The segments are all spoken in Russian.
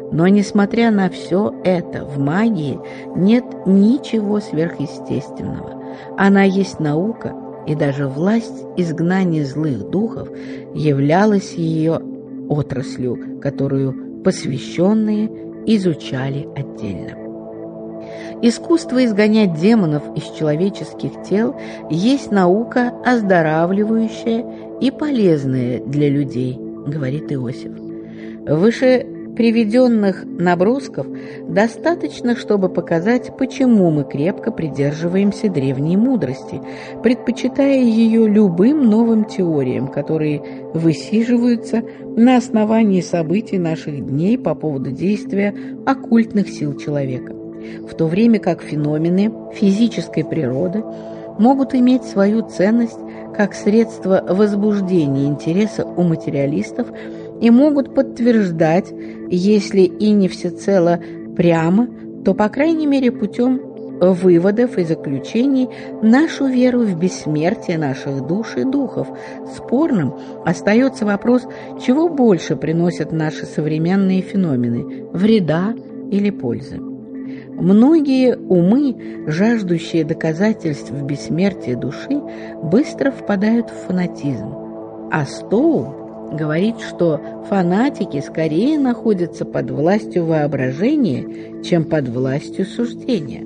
Но, несмотря на все это, в магии нет ничего сверхъестественного. Она есть наука, и даже власть изгнания злых духов являлась ее отраслью, которую посвященные изучали отдельно. Искусство изгонять демонов из человеческих тел есть наука оздоравливающая и полезная для людей, говорит Иосиф. Выше приведенных набросков достаточно, чтобы показать, почему мы крепко придерживаемся древней мудрости, предпочитая ее любым новым теориям, которые высиживаются на основании событий наших дней по поводу действия оккультных сил человека, в то время как феномены физической природы могут иметь свою ценность как средство возбуждения интереса у материалистов и могут подтверждать, если и не всецело прямо, то, по крайней мере, путем выводов и заключений, нашу веру в бессмертие наших душ и духов. Спорным остается вопрос, чего больше приносят наши современные феномены – вреда или пользы. Многие умы, жаждущие доказательств бессмертия души, быстро впадают в фанатизм, а Стоу говорит, что фанатики скорее находятся под властью воображения, чем под властью суждения.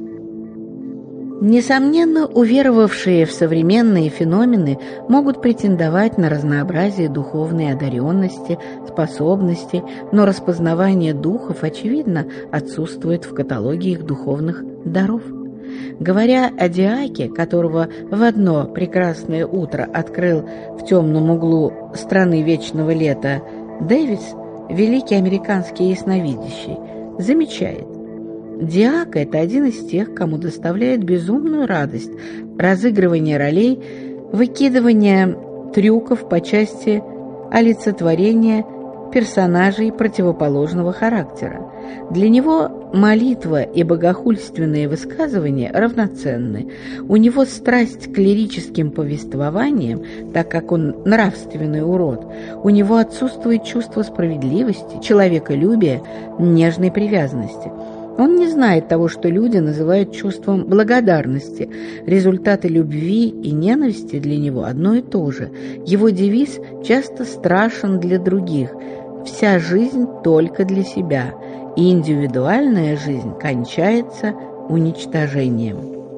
Несомненно, уверовавшие в современные феномены могут претендовать на разнообразие духовной одаренности, способностей, но распознавание духов, очевидно, отсутствует в каталоге их духовных даров. Говоря о Диаке, которого в одно прекрасное утро открыл в темном углу страны вечного лета Дэвис, великий американский ясновидящий, замечает: Диак – это один из тех, кому доставляет безумную радость разыгрывание ролей, выкидывание трюков по части олицетворения персонажей противоположного характера. Для него молитва и богохульственные высказывания равноценны. У него страсть к лирическим повествованиям, так как он нравственный урод. У него отсутствует чувство справедливости, человеколюбия, нежной привязанности. Он не знает того, что люди называют чувством благодарности. Результаты любви и ненависти для него одно и то же. Его девиз часто страшен для других. Вся жизнь только для себя, и индивидуальная жизнь кончается уничтожением.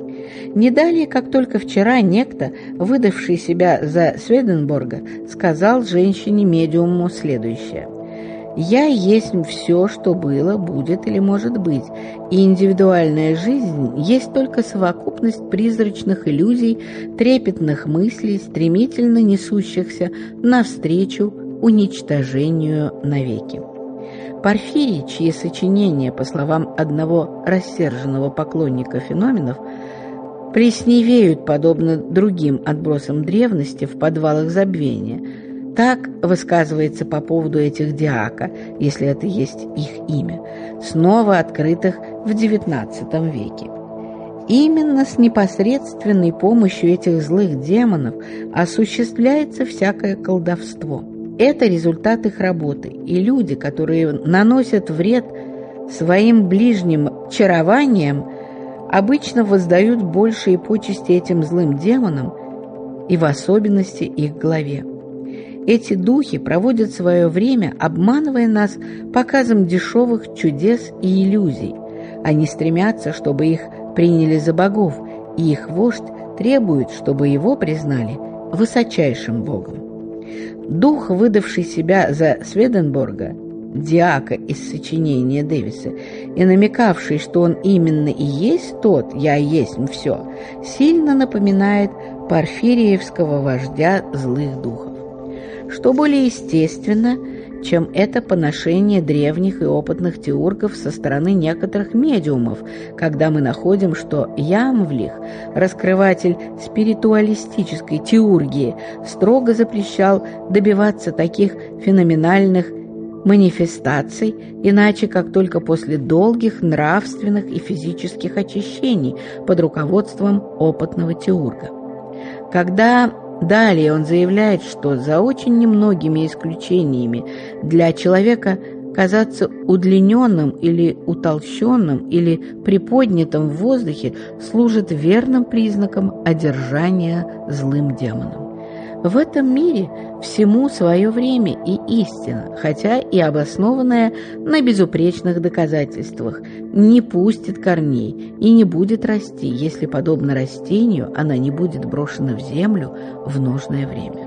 Не далее, как только вчера некто, выдавший себя за Сведенборга, сказал женщине-медиуму следующее: «Я есть все, что было, будет или может быть, и индивидуальная жизнь есть только совокупность призрачных иллюзий, трепетных мыслей, стремительно несущихся навстречу уничтожению навеки». Порфирий, чьи сочинения, по словам одного рассерженного поклонника феноменов, плесневеют, подобно другим отбросам древности в подвалах забвения, так высказывается по поводу этих диака, если это есть их имя, снова открытых в XIX веке. Именно с непосредственной помощью этих злых демонов осуществляется всякое колдовство. Это результат их работы, и люди, которые наносят вред своим ближним чарованием, обычно воздают большие почести этим злым демонам и в особенности их главе. Эти духи проводят свое время, обманывая нас показом дешевых чудес и иллюзий. Они стремятся, чтобы их приняли за богов, и их вождь требует, чтобы его признали высочайшим богом. Дух, выдавший себя за Сведенборга, диака из сочинения Дэвиса, и намекавший, что он именно и есть тот «я есть все», сильно напоминает порфириевского вождя злых духов. Что более естественно, чем это поношение древних и опытных теургов со стороны некоторых медиумов, когда мы находим, что Ямвлих, раскрыватель спиритуалистической теургии, строго запрещал добиваться таких феноменальных манифестаций, иначе как только после долгих нравственных и физических очищений под руководством опытного теурга. Когда далее он заявляет, что за очень немногими исключениями для человека казаться удлиненным или утолщенным или приподнятым в воздухе служит верным признаком одержания злым демоном. В этом мире всему свое время и истина, хотя и обоснованная на безупречных доказательствах, не пустит корней и не будет расти, если, подобно растению, она не будет брошена в землю в нужное время.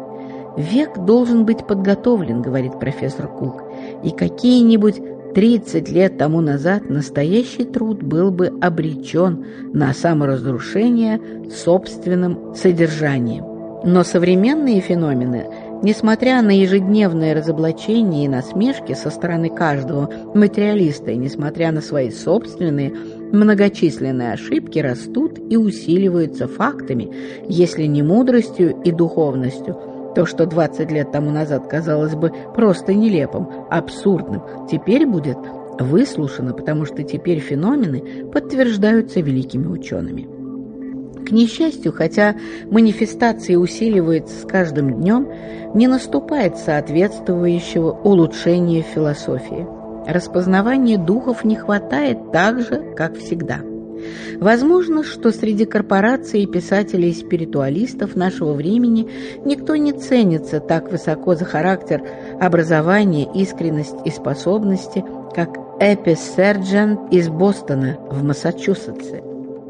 «Век должен быть подготовлен», — говорит профессор Кук, «и какие-нибудь 30 лет тому назад настоящий труд был бы обречен на саморазрушение собственным содержанием. Но современные феномены, несмотря на ежедневное разоблачение и насмешки со стороны каждого материалиста и несмотря на свои собственные многочисленные ошибки, растут и усиливаются фактами, если не мудростью и духовностью. То, что 20 лет тому назад казалось бы просто нелепым, абсурдным, теперь будет выслушано, потому что теперь феномены подтверждаются великими учеными. К несчастью, хотя манифестации усиливаются с каждым днем, не наступает соответствующего улучшения в философии. Распознавания духов не хватает так же, как всегда. Возможно, что среди корпораций и писателей и спиритуалистов нашего времени никто не ценится так высоко за характер, образование, искренность и способности, как Эпис Сержант из Бостона в Массачусетсе.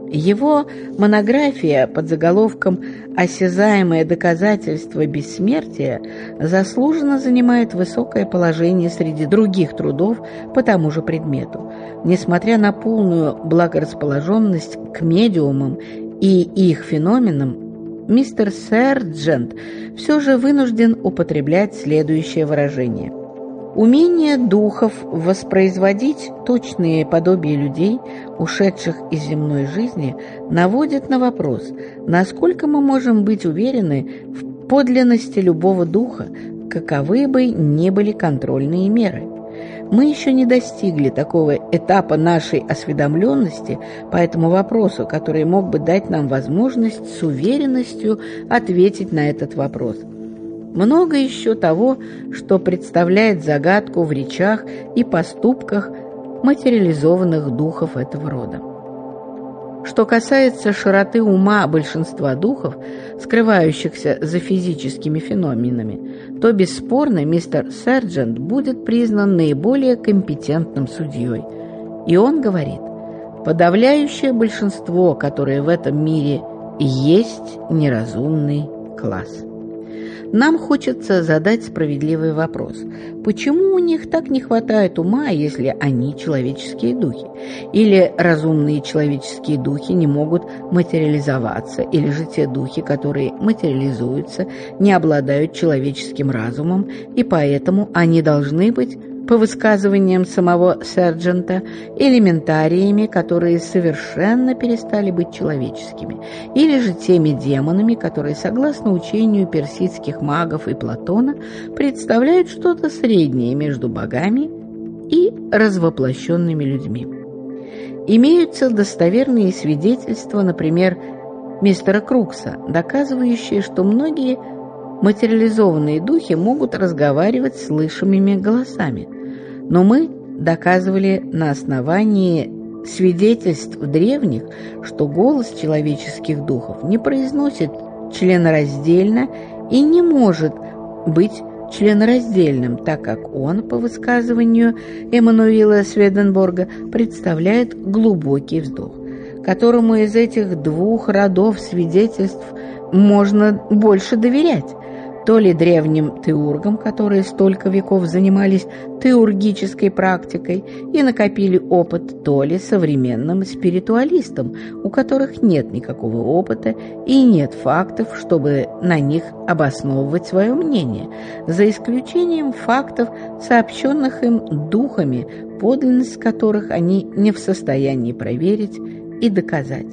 Его монография под заголовком «Осязаемое доказательство бессмертия» заслуженно занимает высокое положение среди других трудов по тому же предмету. Несмотря на полную благорасположенность к медиумам и их феноменам, мистер Сержант все же вынужден употреблять следующее выражение. Умение духов воспроизводить точные подобия людей, ушедших из земной жизни, наводит на вопрос, насколько мы можем быть уверены в подлинности любого духа, каковы бы ни были контрольные меры. Мы еще не достигли такого этапа нашей осведомленности по этому вопросу, который мог бы дать нам возможность с уверенностью ответить на этот вопрос. Много еще того, что представляет загадку в речах и поступках материализованных духов этого рода. Что касается широты ума большинства духов, скрывающихся за физическими феноменами, то бесспорно мистер Сержант будет признан наиболее компетентным судьей. И он говорит: подавляющее большинство, которое в этом мире есть неразумный класс. Нам хочется задать справедливый вопрос. Почему у них так не хватает ума, если они человеческие духи? Или разумные человеческие духи не могут материализоваться? Или же те духи, которые материализуются, не обладают человеческим разумом, и поэтому они должны быть, по высказываниям самого Сержанта, элементариями, которые совершенно перестали быть человеческими, или же теми демонами, которые, согласно учению персидских магов и Платона, представляют что-то среднее между богами и развоплощенными людьми. Имеются достоверные свидетельства, например, мистера Крукса, доказывающие, что многие материализованные духи могут разговаривать слышимыми голосами. Но мы доказывали на основании свидетельств древних, что голос человеческих духов не произносит членораздельно и не может быть членораздельным, так как он, по высказыванию Эммануила Сведенборга, представляет глубокий вздох, которому из этих двух родов свидетельств можно больше доверять. То ли древним теургам, которые столько веков занимались теургической практикой и накопили опыт, то ли современным спиритуалистам, у которых нет никакого опыта и нет фактов, чтобы на них обосновывать свое мнение, за исключением фактов, сообщенных им духами, подлинность которых они не в состоянии проверить и доказать.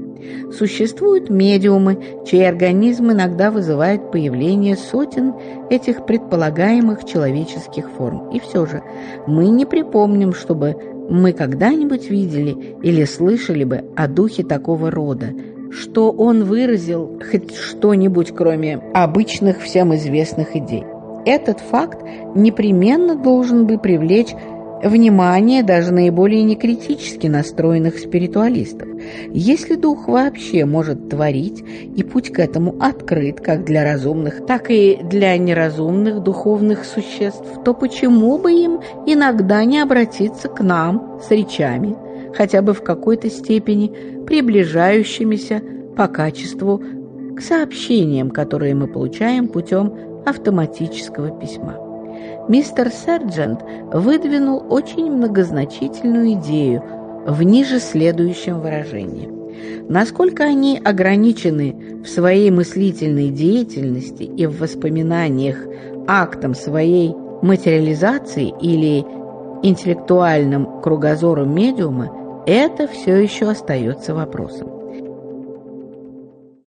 Существуют медиумы, чей организм иногда вызывает появление сотен этих предполагаемых человеческих форм. И все же мы не припомним, чтобы мы когда-нибудь видели или слышали бы о духе такого рода, что он выразил хоть что-нибудь, кроме обычных всем известных идей. Этот факт непременно должен бы привлечь внимание даже наиболее некритически настроенных спиритуалистов. Если дух вообще может творить, и путь к этому открыт как для разумных, так и для неразумных духовных существ, то почему бы им иногда не обратиться к нам с речами, хотя бы в какой-то степени приближающимися по качеству к сообщениям, которые мы получаем путем автоматического письма? Мистер Сержант выдвинул очень многозначительную идею в ниже следующем выражении. Насколько они ограничены в своей мыслительной деятельности и в воспоминаниях актом своей материализации или интеллектуальным кругозором медиума, это все еще остается вопросом.